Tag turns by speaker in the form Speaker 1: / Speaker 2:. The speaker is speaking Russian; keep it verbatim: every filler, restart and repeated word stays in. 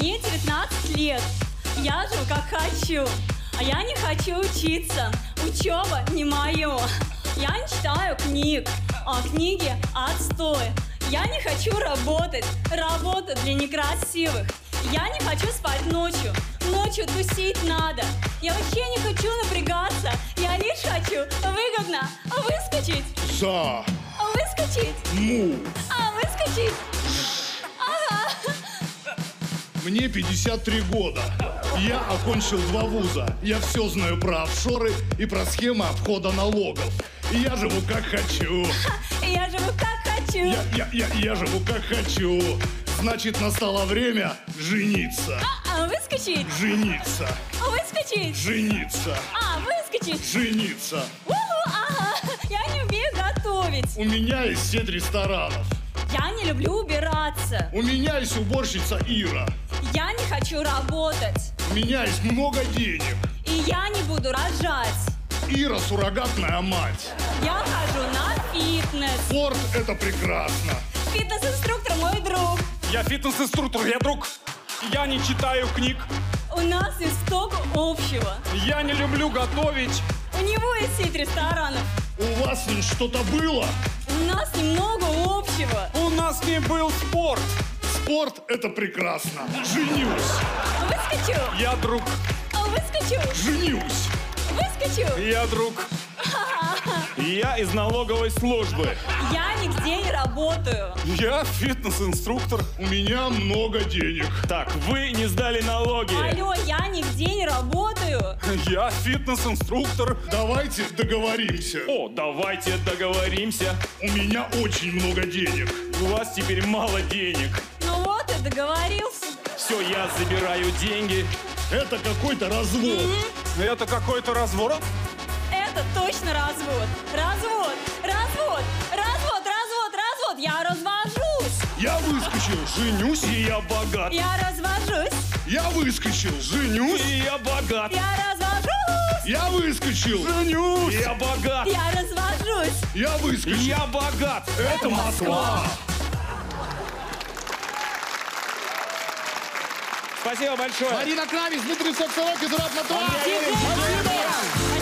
Speaker 1: Мне девятнадцать лет. Я живу как хочу. А я не хочу учиться. Учеба не мое. Я не читаю книг. А книги отстой. Я не хочу работать. Работа для некрасивых. Я не хочу спать ночью. Ночью тусить надо. Я вообще не хочу напрягаться. Я лишь хочу выгодно выскочить.
Speaker 2: За.
Speaker 1: Выскочить.
Speaker 2: Му.
Speaker 1: А, выскочить. Ага.
Speaker 2: Мне пятьдесят три года. Я окончил два вуза. Я все знаю про офшоры и про схемы обхода налогов. И я живу как хочу.
Speaker 1: Я живу как хочу.
Speaker 2: Я, я, я, я живу как хочу. Значит, настало время жениться.
Speaker 1: А, а выскочить.
Speaker 2: Жениться.
Speaker 1: Выскочить.
Speaker 2: Жениться.
Speaker 1: А, выскочить.
Speaker 2: Жениться.
Speaker 1: Уху, ага. Я не умею готовить.
Speaker 2: У меня есть сеть ресторанов.
Speaker 1: Я не люблю убираться.
Speaker 2: У меня есть уборщица Ира.
Speaker 1: Я не хочу работать.
Speaker 2: У меня есть много денег.
Speaker 1: И я не буду рожать.
Speaker 2: Ира суррогатная мать.
Speaker 1: Я хожу на фитнес.
Speaker 2: Спорт – это прекрасно.
Speaker 1: Фитнес-инструктор мой друг.
Speaker 3: Я фитнес-инструктор, я друг. Я не читаю книг.
Speaker 1: У нас есть столько общего.
Speaker 3: Я не люблю готовить.
Speaker 1: У него есть сеть ресторанов.
Speaker 2: У вас с ним что-то было?
Speaker 1: У нас немного общего.
Speaker 3: У нас не был спорт.
Speaker 2: Спорт – это прекрасно. Женюсь.
Speaker 1: Выскочу.
Speaker 3: Я друг.
Speaker 1: Выскочу.
Speaker 2: Женюсь.
Speaker 1: Выскочу.
Speaker 3: Я друг. Я из налоговой службы.
Speaker 1: Я нигде не работаю.
Speaker 3: Я фитнес-инструктор.
Speaker 2: У меня много денег.
Speaker 3: Так, вы не сдали налоги.
Speaker 1: Алло, я нигде не работаю.
Speaker 3: Я фитнес-инструктор.
Speaker 2: Давайте договоримся.
Speaker 3: О, давайте договоримся.
Speaker 2: У меня очень много денег.
Speaker 3: У вас теперь мало денег.
Speaker 1: Ну вот и договорился.
Speaker 3: Все, я забираю деньги.
Speaker 2: Это какой-то развод.
Speaker 3: Это какой-то разворот.
Speaker 1: Это точно развод. Развод, развод, развод, развод, развод. Я развожусь.
Speaker 2: Я выскочил. Женюсь.
Speaker 3: И я богат.
Speaker 1: Я развожусь.
Speaker 2: Я выскочил. Женюсь.
Speaker 3: И я богат.
Speaker 1: Я развожусь.
Speaker 2: Я выскочил.
Speaker 3: Женюсь. Я богат.
Speaker 1: Я развожусь.
Speaker 2: Я выскочил.
Speaker 3: Я богат.
Speaker 2: Это Москва.
Speaker 3: Спасибо большое.
Speaker 2: Марина Кравец, Дмитрий Соколов, Изураб Матва.
Speaker 1: Спасибо.